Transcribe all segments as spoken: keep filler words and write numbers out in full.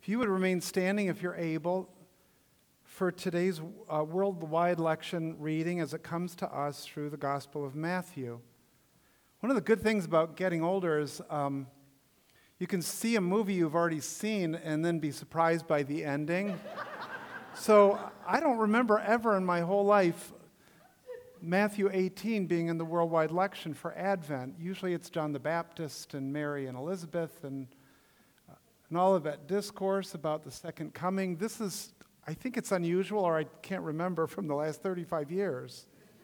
If you would remain standing, if you're able, for today's uh, worldwide election reading as it comes to us through the Gospel of Matthew. One of the good things about getting older is um, you can see a movie you've already seen and then be surprised by the ending. So I don't remember ever in my whole life Matthew eighteen being in the worldwide election for Advent. Usually it's John the Baptist and Mary and Elizabeth and, uh, and all of that discourse about the second coming. This is, I think it's unusual, or I can't remember from the last thirty-five years.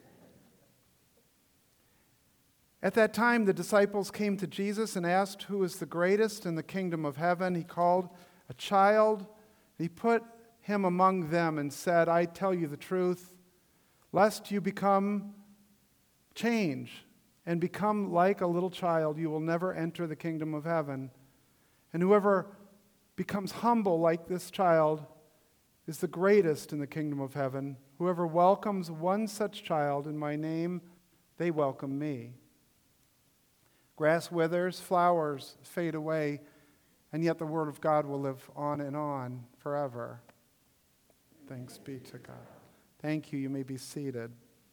At that time, the disciples came to Jesus and asked who is the greatest in the kingdom of heaven. He called a child. He put him among them and said, I tell you the truth, lest you become change and become like a little child, you will never enter the kingdom of heaven. And whoever becomes humble like this child is the greatest in the kingdom of heaven. Whoever welcomes one such child in my name, they welcome me. Grass withers, flowers fade away, and yet the word of God will live on and on forever. Thanks be to God. Thank you. You may be seated.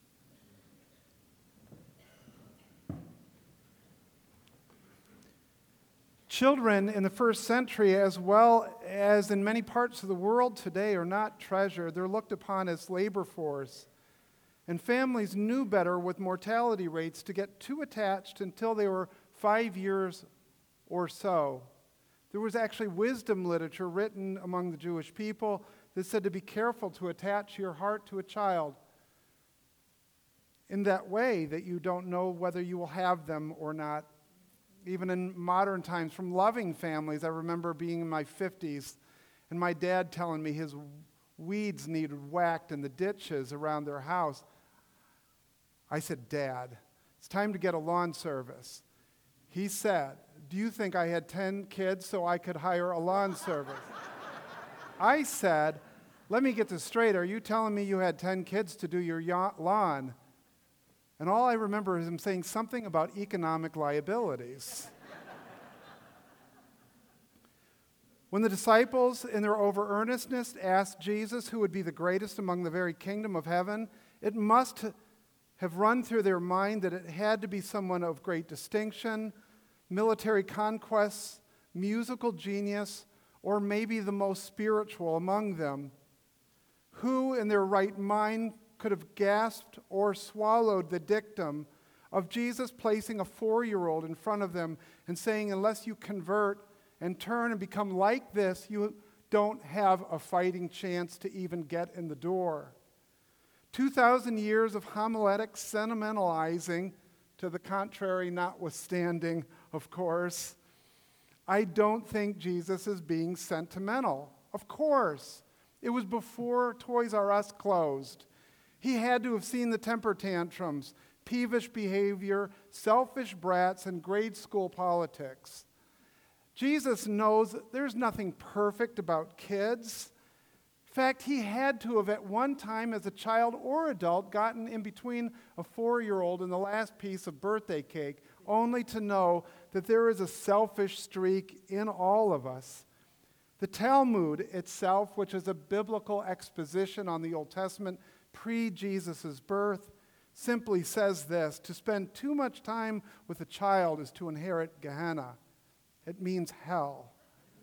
Children in the first century, as well as in many parts of the world today, are not treasured. They're looked upon as labor force. And families knew better with mortality rates to get too attached until they were five years or so. There was actually wisdom literature written among the Jewish people that said to be careful to attach your heart to a child in that way that you don't know whether you will have them or not. Even in modern times, from loving families, I remember being in my fifties and my dad telling me his weeds needed whacked in the ditches around their house. I said, Dad, it's time to get a lawn service. He said, do you think I had ten kids so I could hire a lawn service? I said, let me get this straight. Are you telling me you had ten kids to do your lawn? And all I remember is him saying something about economic liabilities. When the disciples, in their over-earnestness, asked Jesus who would be the greatest among the very kingdom of heaven, it must have run through their mind that it had to be someone of great distinction, military conquests, musical genius, or maybe the most spiritual among them. Who in their right mind could have gasped or swallowed the dictum of Jesus placing a four-year-old in front of them and saying, unless you convert and turn and become like this, you don't have a fighting chance to even get in the door. Two thousand years of homiletic sentimentalizing, to the contrary notwithstanding, of course. I don't think Jesus is being sentimental. Of course. It was before Toys R Us closed. He had to have seen the temper tantrums, peevish behavior, selfish brats, and grade school politics. Jesus knows that there's nothing perfect about kids. In fact, he had to have at one time as a child or adult gotten in between a four-year-old and the last piece of birthday cake, only to know that there is a selfish streak in all of us. The Talmud itself, which is a biblical exposition on the Old Testament pre-Jesus' birth, simply says this: to spend too much time with a child is to inherit Gehenna. It means hell.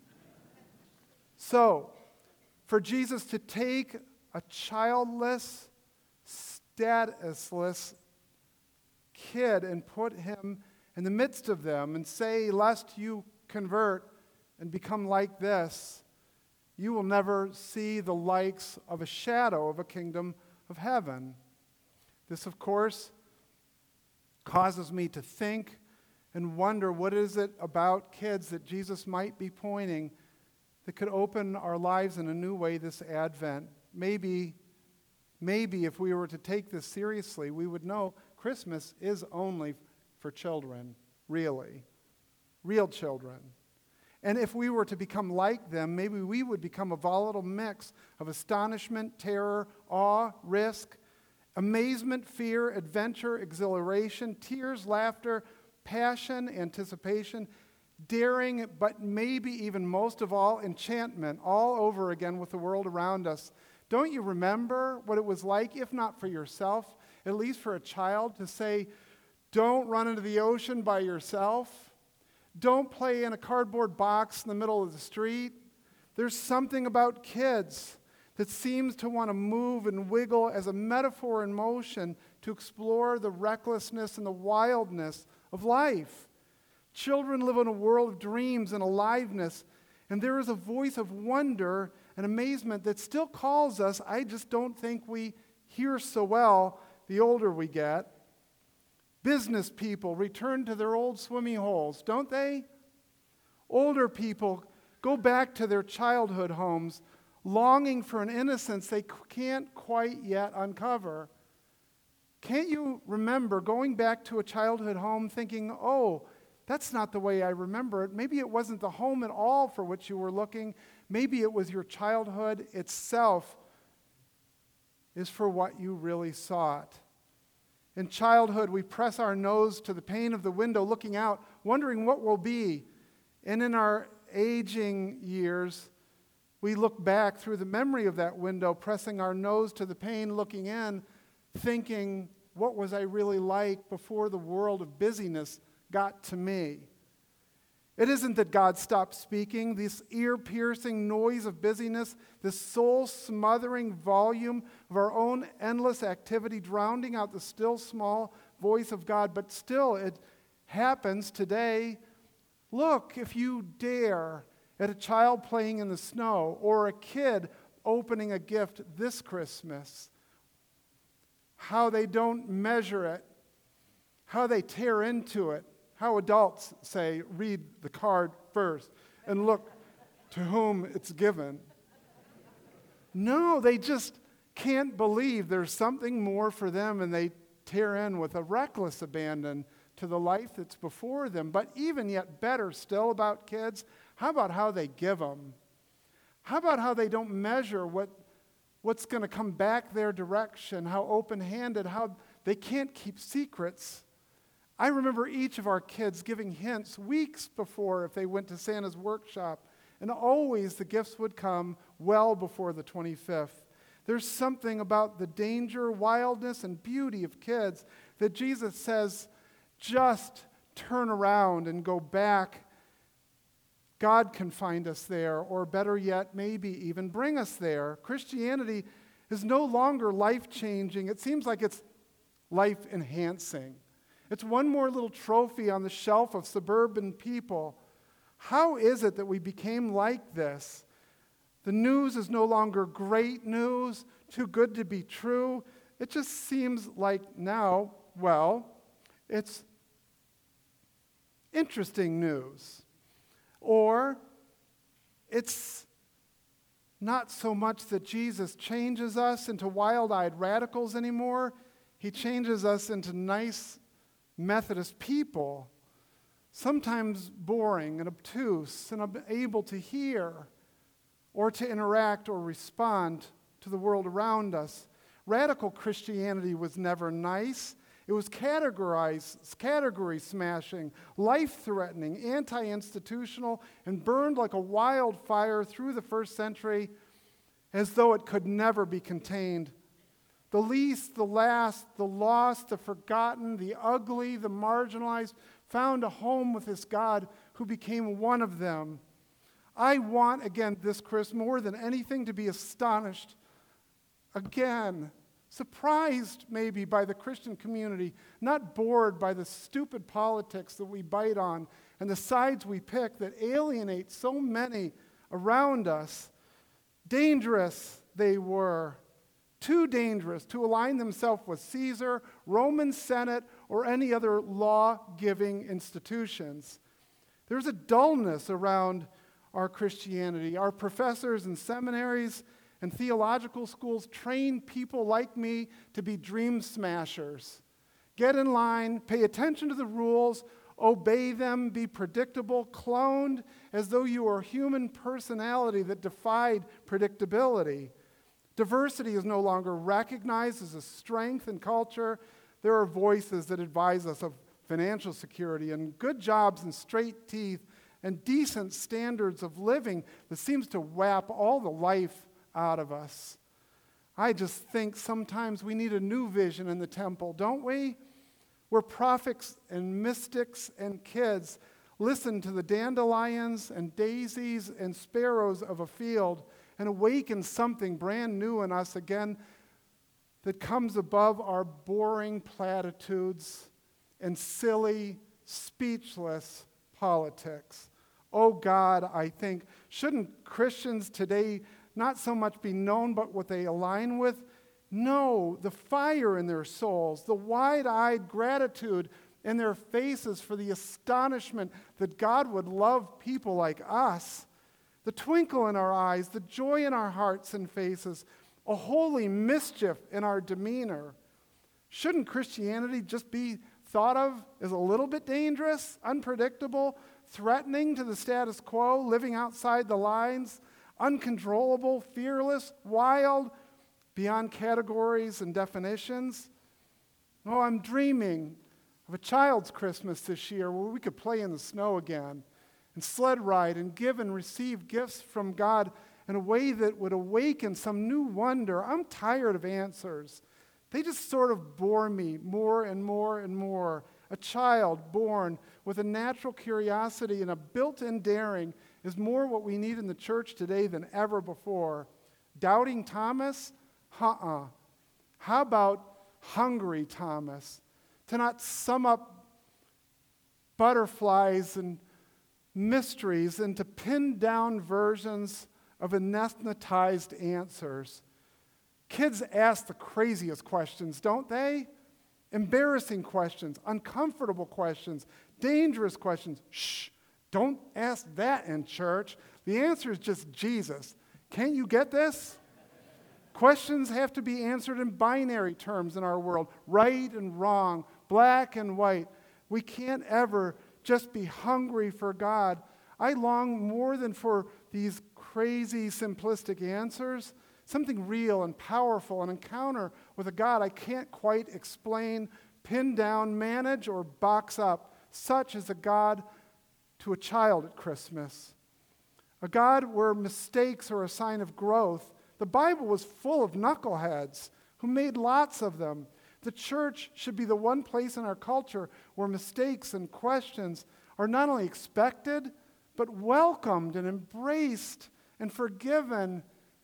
So, for Jesus to take a childless, statusless kid and put him in the midst of them and say, lest you convert and become like this, you will never see the likes of a shadow of a kingdom of heaven. This, of course, causes me to think and wonder, what is it about kids that Jesus might be pointing that could open our lives in a new way this Advent? Maybe, maybe if we were to take this seriously, we would know Christmas is only for children, really, real children. And if we were to become like them, maybe we would become a volatile mix of astonishment, terror, awe, risk, amazement, fear, adventure, exhilaration, tears, laughter, passion, anticipation, daring, but maybe even most of all, enchantment all over again with the world around us. Don't you remember what it was like, if not for yourself, at least for a child, to say, don't run into the ocean by yourself. Don't play in a cardboard box in the middle of the street. There's something about kids that seems to want to move and wiggle as a metaphor in motion to explore the recklessness and the wildness of life. Children live in a world of dreams and aliveness, and there is a voice of wonder and amazement that still calls us. I just don't think we hear so well the older we get. Business people return to their old swimming holes, don't they? Older people go back to their childhood homes, longing for an innocence they can't quite yet uncover. Can't you remember going back to a childhood home thinking, oh, that's not the way I remember it. Maybe it wasn't the home at all for which you were looking. Maybe it was your childhood itself is for what you really sought. In childhood, we press our nose to the pane of the window looking out, wondering what will be. And in our aging years, we look back through the memory of that window, pressing our nose to the pane, looking in, thinking, what was I really like before the world of busyness got to me? It isn't that God stopped speaking. This ear-piercing noise of busyness, this soul-smothering volume of our own endless activity, drowning out the still small voice of God. But still, it happens today. Look, if you dare, at a child playing in the snow or a kid opening a gift this Christmas, how they don't measure it, how they tear into it, how adults say, read the card first and look to whom it's given. No, they just can't believe there's something more for them, and they tear in with a reckless abandon to the life that's before them. But even yet better still about kids, how about how they give them? How about how they don't measure what, what's going to come back their direction, how open-handed, how they can't keep secrets. I remember each of our kids giving hints weeks before if they went to Santa's workshop, and always the gifts would come well before the twenty-fifth. There's something about the danger, wildness, and beauty of kids that Jesus says, just turn around and go back. God can find us there, or better yet, maybe even bring us there. Christianity is no longer life-changing. It seems like it's life-enhancing. It's one more little trophy on the shelf of suburban people. How is it that we became like this? The news is no longer great news, too good to be true. It just seems like now, well, it's interesting news. Or it's not so much that Jesus changes us into wild-eyed radicals anymore. He changes us into nice Methodist people, sometimes boring and obtuse and unable to hear or to interact or respond to the world around us. Radical Christianity was never nice. It was categorized, category smashing, life-threatening, anti-institutional, and burned like a wildfire through the first century as though it could never be contained. The least, the last, the lost, the forgotten, the ugly, the marginalized found a home with this God who became one of them. I want, again, this Christmas, more than anything, to be astonished, again, surprised maybe by the Christian community, not bored by the stupid politics that we bite on and the sides we pick that alienate so many around us. Dangerous they were. Too dangerous to align themselves with Caesar, Roman Senate, or any other law-giving institutions. There's a dullness around our Christianity. Our professors in seminaries and theological schools train people like me to be dream smashers. Get in line, pay attention to the rules, obey them, be predictable, cloned as though you were a human personality that defied predictability. Diversity is no longer recognized as a strength in culture. There are voices that advise us of financial security and good jobs and straight teeth and decent standards of living that seems to whap all the life out of us. I just think sometimes we need a new vision in the temple, don't we? Where prophets and mystics and kids listen to the dandelions and daisies and sparrows of a field and awaken something brand new in us again that comes above our boring platitudes and silly, speechless politics. Oh God, I think, shouldn't Christians today not so much be known but what they align with? No, the fire in their souls, the wide-eyed gratitude in their faces for the astonishment that God would love people like us, the twinkle in our eyes, the joy in our hearts and faces, a holy mischief in our demeanor. Shouldn't Christianity just be thought of as a little bit dangerous, unpredictable, threatening to the status quo, living outside the lines, uncontrollable, fearless, wild, beyond categories and definitions? Oh, I'm dreaming of a child's Christmas this year where we could play in the snow again and sled ride and give and receive gifts from God in a way that would awaken some new wonder. I'm tired of answers. They just sort of bore me more and more and more. A child born with a natural curiosity and a built-in daring is more what we need in the church today than ever before. Doubting Thomas? Uh-uh. How about hungry Thomas? To not sum up butterflies and mysteries into pinned down versions of anesthetized answers. Kids ask the craziest questions, don't they? Embarrassing questions, uncomfortable questions, dangerous questions. Shh, don't ask that in church. The answer is just Jesus. Can't you get this? Questions have to be answered in binary terms in our world, right and wrong, black and white. We can't ever just be hungry for God. I long more than for these crazy, simplistic answers, something real and powerful, an encounter with a God I can't quite explain, pin down, manage, or box up. Such is a God to a child at Christmas. A God where mistakes are a sign of growth. The Bible was full of knuckleheads who made lots of them. The church should be the one place in our culture where mistakes and questions are not only expected, but welcomed and embraced and forgiven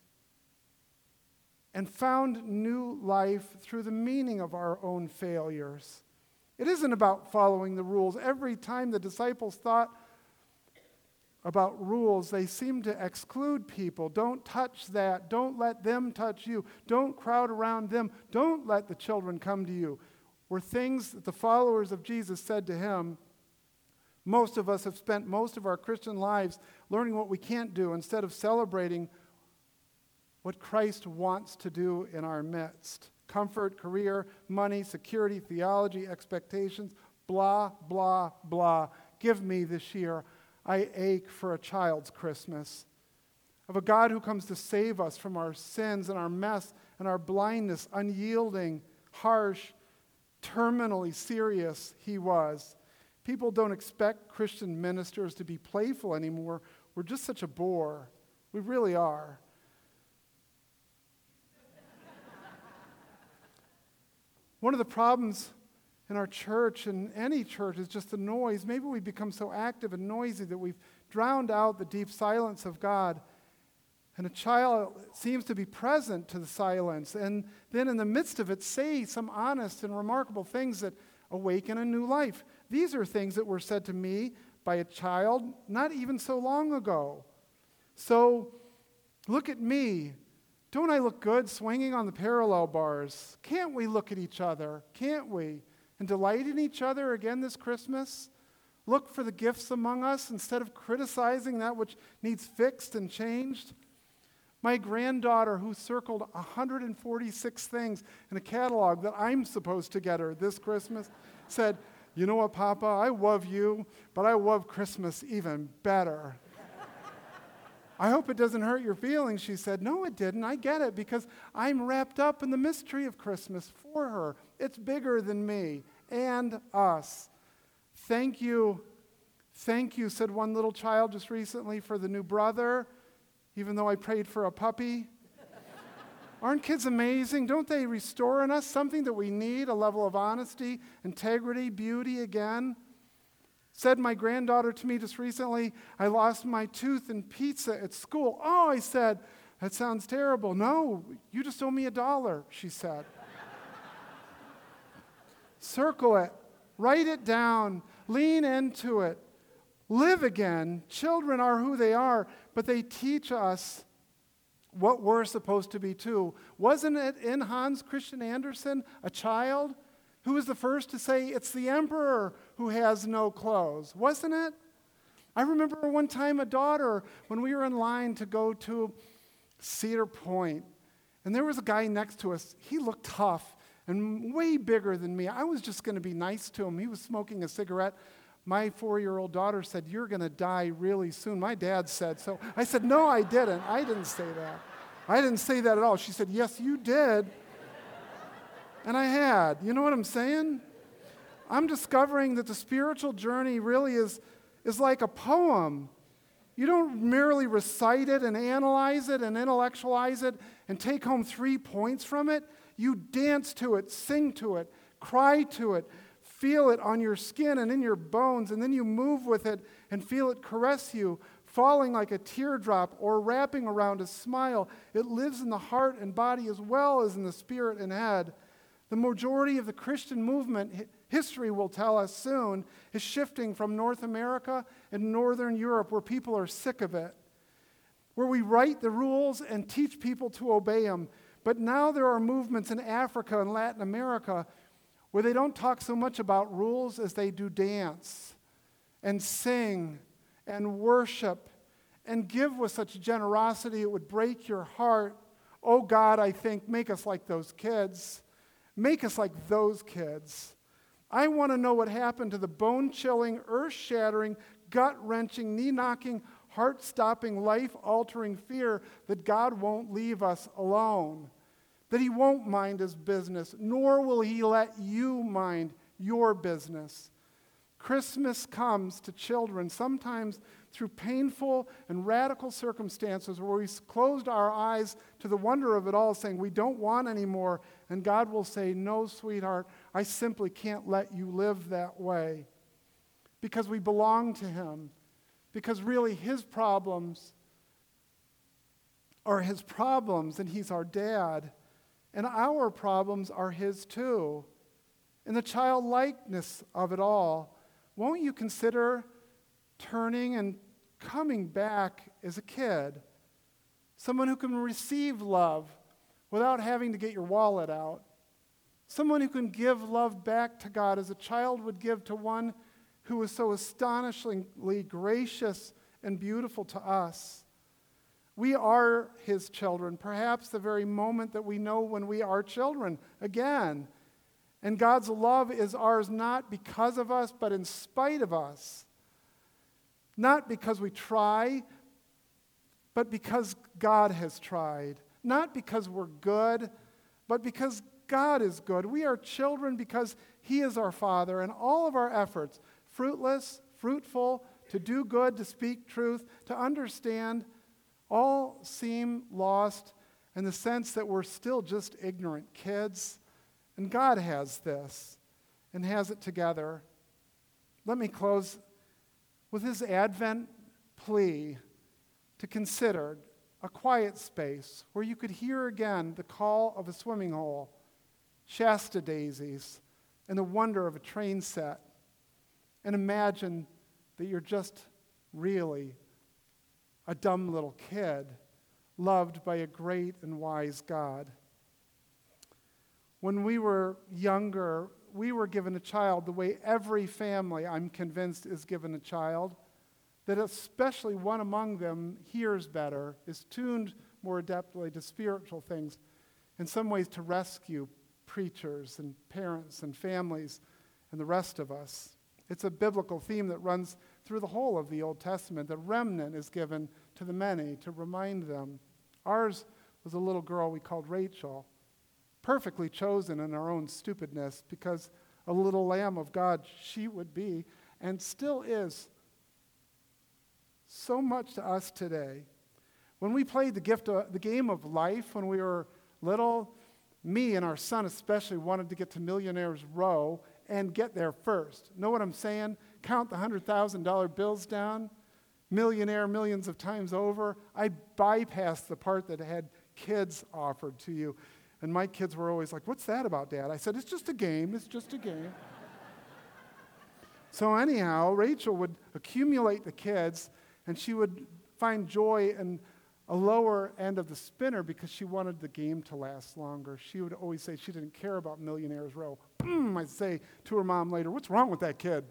and found new life through the meaning of our own failures. It isn't about following the rules. Every time the disciples thought about rules, they seemed to exclude people. Don't touch that. Don't let them touch you. Don't crowd around them. Don't let the children come to you. Were things that the followers of Jesus said to him. Most of us have spent most of our Christian lives learning what we can't do instead of celebrating what Christ wants to do in our midst. Comfort, career, money, security, theology, expectations, blah, blah, blah. Give me this year. I ache for a child's Christmas, of a God who comes to save us from our sins and our mess and our blindness, unyielding, harsh, terminally serious he was. People don't expect Christian ministers to be playful anymore. We're just such a bore. We really are. One of the problems in our church and any church is just the noise. Maybe we become so active and noisy that we've drowned out the deep silence of God. And a child seems to be present to the silence, and then in the midst of it say some honest and remarkable things that awaken a new life. These are things that were said to me by a child not even so long ago. So look at me. Don't I look good swinging on the parallel bars? Can't we look at each other? Can't we? And delight in each other again this Christmas? Look for the gifts among us instead of criticizing that which needs fixed and changed? My granddaughter, who circled one hundred forty-six things in a catalog that I'm supposed to get her this Christmas, said, "You know what, Papa, I love you, but I love Christmas even better." "I hope it doesn't hurt your feelings," she said. "No, it didn't. I get it because I'm wrapped up in the mystery of Christmas for her. It's bigger than me and us." Thank you. Thank you, said one little child just recently, for the new brother, even though I prayed for a puppy. Aren't kids amazing? Don't they restore in us something that we need, a level of honesty, integrity, beauty again? Said my granddaughter to me just recently, I lost my tooth in pizza at school. Oh, I said, that sounds terrible. No, you just owe me a dollar, she said. Circle it, write it down, lean into it, live again. Children are who they are, but they teach us what we're supposed to be too. Wasn't it in Hans Christian Andersen, a child, who was the first to say, it's the emperor who has no clothes? Wasn't it? I remember one time a daughter, when we were in line to go to Cedar Point, and there was a guy next to us. He looked tough and way bigger than me. I was just going to be nice to him. He was smoking a cigarette. My four-year-old daughter said, you're going to die really soon. My dad said so. I said, no, I didn't. I didn't say that. I didn't say that at all. She said, yes, you did. And I had. You know what I'm saying? I'm discovering that the spiritual journey really is, is like a poem. You don't merely recite it and analyze it and intellectualize it and take home three points from it. You dance to it, sing to it, cry to it, feel it on your skin and in your bones, and then you move with it and feel it caress you, falling like a teardrop or wrapping around a smile. It lives in the heart and body as well as in the spirit and head. The majority of the Christian movement, history will tell us soon, is shifting from North America and Northern Europe, where people are sick of it, where we write the rules and teach people to obey them. But now there are movements in Africa and Latin America where they don't talk so much about rules as they do dance and sing and worship and give with such generosity it would break your heart. Oh God, I think, make us like those kids. Make us like those kids. I want to know what happened to the bone-chilling, earth-shattering, gut-wrenching, knee-knocking, heart-stopping, life-altering fear that God won't leave us alone, that he won't mind his business, nor will he let you mind your business. Christmas comes to children sometimes through painful and radical circumstances where we closed our eyes to the wonder of it all, saying we don't want any more, and God will say, no, sweetheart, I simply can't let you live that way, because we belong to him, because really his problems are his problems, and he's our dad, and our problems are his too. And the childlikeness of it all, won't you consider turning and coming back as a kid? Someone who can receive love without having to get your wallet out. Someone who can give love back to God as a child would give to one who is so astonishingly gracious and beautiful to us. We are his children, perhaps the very moment that we know when we are children again. And God's love is ours not because of us, but in spite of us. Not because we try, but because God has tried. Not because we're good, but because God is good. We are children because he is our Father, and all of our efforts, fruitless, fruitful, to do good, to speak truth, to understand, all seem lost in the sense that we're still just ignorant kids. And God has this and has it together. Let me close with his Advent plea to consider a quiet space where you could hear again the call of a swimming hole, Shasta daisies, and the wonder of a train set. And imagine that you're just really a dumb little kid loved by a great and wise God. When we were younger, we were given a child the way every family, I'm convinced, is given a child, that especially one among them hears better, is tuned more adeptly to spiritual things, in some ways to rescue preachers and parents and families and the rest of us. It's a biblical theme that runs through the whole of the Old Testament. The remnant is given to the many to remind them. Ours was a little girl we called Rachel, perfectly chosen in our own stupidness, because a little lamb of God she would be, and still is, so much to us today. When we played the gift of, the game of life when we were little, me and our son especially wanted to get to Millionaire's Row and get there first. Know what I'm saying? Count the one hundred thousand dollars bills down, millionaire millions of times over. I bypassed the part that had kids offered to you. And my kids were always like, what's that about, Dad? I said, it's just a game. It's just a game. So anyhow, Rachel would accumulate the kids, and she would find joy in a lower end of the spinner because she wanted the game to last longer. She would always say she didn't care about Millionaire's Row. Mm, I'd say to her mom later, what's wrong with that kid?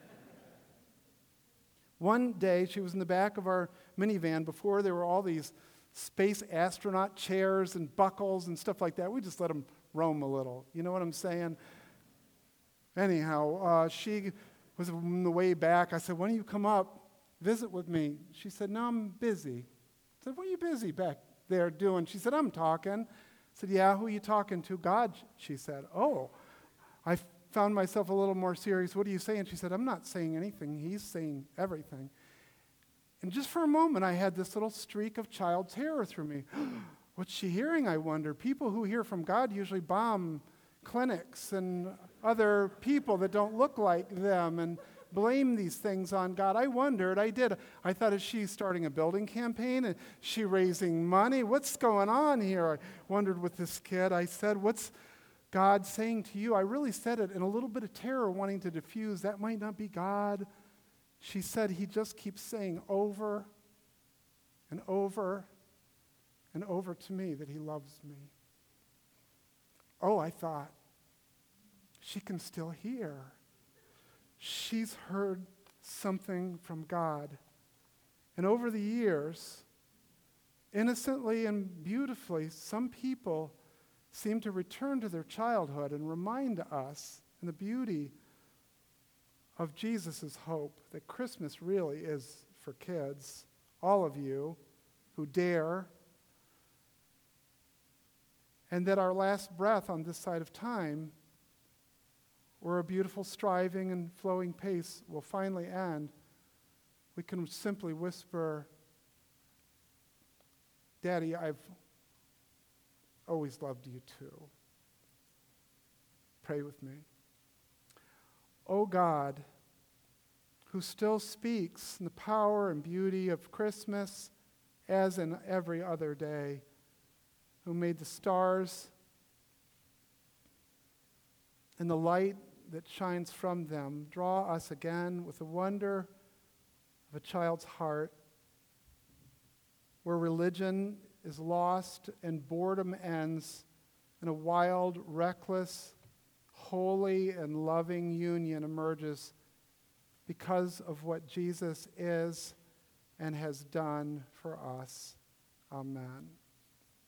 One day, she was in the back of our minivan before there were all these space astronaut chairs and buckles and stuff like that. We just let them roam a little. You know what I'm saying? Anyhow, uh, she was on the way back. I said, why don't you come up, visit with me? She said, no, I'm busy. I said, what are you busy back there doing? She said, I'm talking. I said, yeah, who are you talking to? God, she said. Oh, I found myself a little more serious. What are you saying? She said, I'm not saying anything. He's saying everything. And just for a moment, I had this little streak of child terror through me. What's she hearing, I wonder? People who hear from God usually bomb clinics and other people that don't look like them and blame these things on God. I wondered, I did. I thought, is she starting a building campaign? Is she raising money? What's going on here? I wondered with this kid. I said, what's God saying to you? I really said it in a little bit of terror, wanting to diffuse. That might not be God. She said, he just keeps saying over and over and over to me that he loves me. Oh, I thought, she can still hear. She's heard something from God. And over the years, innocently and beautifully, some people seem to return to their childhood and remind us in the beauty of Jesus' hope that Christmas really is for kids, all of you who dare, and that our last breath on this side of time, where a beautiful striving and flowing pace will finally end, we can simply whisper, Daddy, I've always loved you too. Pray with me. O God, who still speaks in the power and beauty of Christmas as in every other day, who made the stars and the light that shines from them, draw us again with the wonder of a child's heart, where religion is lost and boredom ends, and a wild, reckless, holy, and loving union emerges because of what Jesus is and has done for us. Amen.